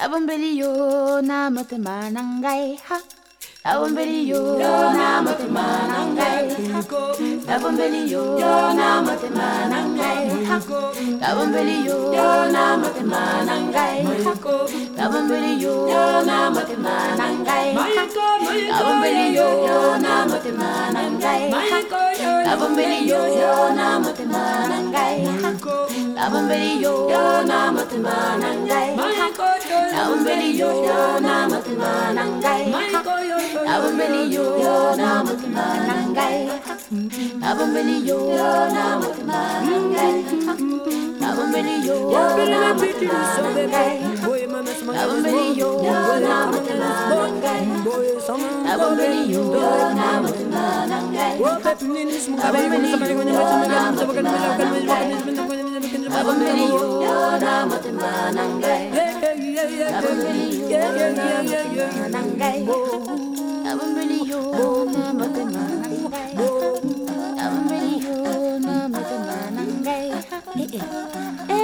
Abombeliyo na motema nangai ha. Abombeliyo na motema nangai ha. Abombeliyo na motema nangai ha. Abombeliyo na motema nangai ha. Abombeliyo na motema nangai ha. Abombeliyo na motema nangai ha. Abombeliyo na motema nangai ha. Abombeliyo na motema nangai ha. Abombeliyo na motema nangai ha. Abombeliyo na motema nangai ha. Abombeliyo na motema nangai ha. Abombeliyo na motema nangai ha. Abombeliyo na motema nangai ha. Abombeliyo na motema nangai ha. Abombeliyo na motema nangai ha. Abombeliyo na motema nangai ha. Abombeliyo na motema nangai ha. Abombeliyo na motema nangai ha. Abombeliyo na motema nangai ha.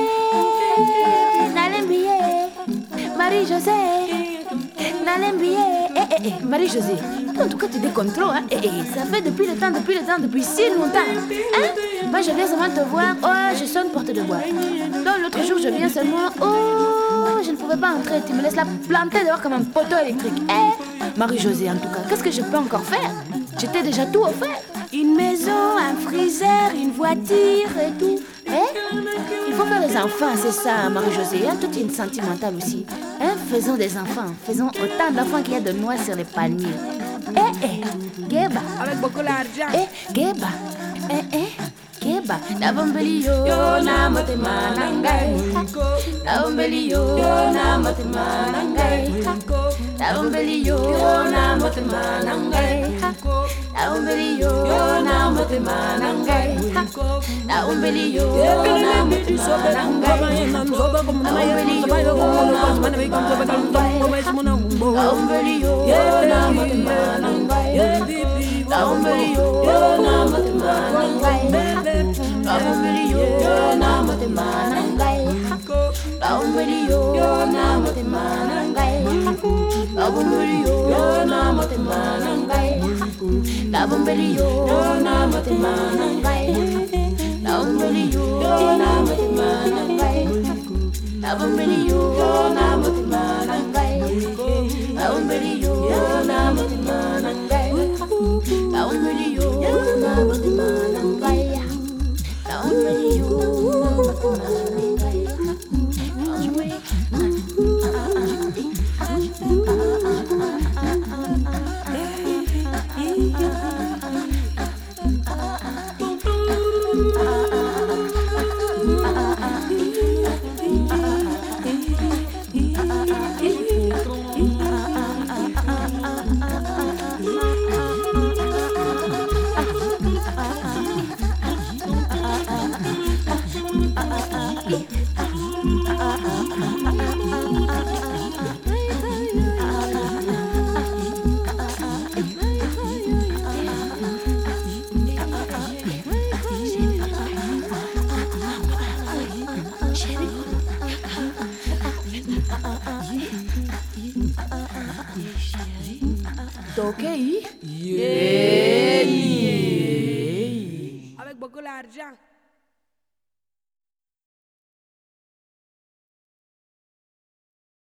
Nalembiye Marie-José Nalembiye Marie-José, en tout cas tu déconnes trop hein. Ça fait depuis le temps, depuis si longtemps hein. Moi je viens seulement te voir, oh je sonne porte de bois. Donc l'autre jour je viens seulement, oh je ne pouvais pas entrer, tu me laisses là planter dehors comme un poteau électrique. Marie-José en tout cas, qu'est-ce que je peux encore faire? J'étais déjà tout offert. Une maison, un freezer, une voiture et tout. Il faut faire les enfants, c'est ça, Marie-José. Toi, tu es une sentimentale aussi. Faisons des enfants. Faisons autant d'enfants qu'il y a de noix sur les palmiers. Geba. Avec beaucoup d'argent. Geba. Geba. Nabombeliyo na motema nangai. Nabombeliyo na motema nangai. Nabombeliyo na motema nangai. Nabombeliyo na motema nangai. Nabombeliyo na motema nangai. Nabombeliyo na motema nangai. Nabombeliyo na motema nangai. Nabombeliyo na motema nangai. Nabombeliyo na motema nangai. Nabombeliyo na motema nangai. Nabombeliyo na motema nangai. Nabombeliyo na motema nangai. Nabombeliyo na motema nangai. Nabombeliyo na motema nangai. Nabombeliyo na motema nangai. Nabombeliyo na motema nangai. Nabombeliyo Avec beaucoup d'argent.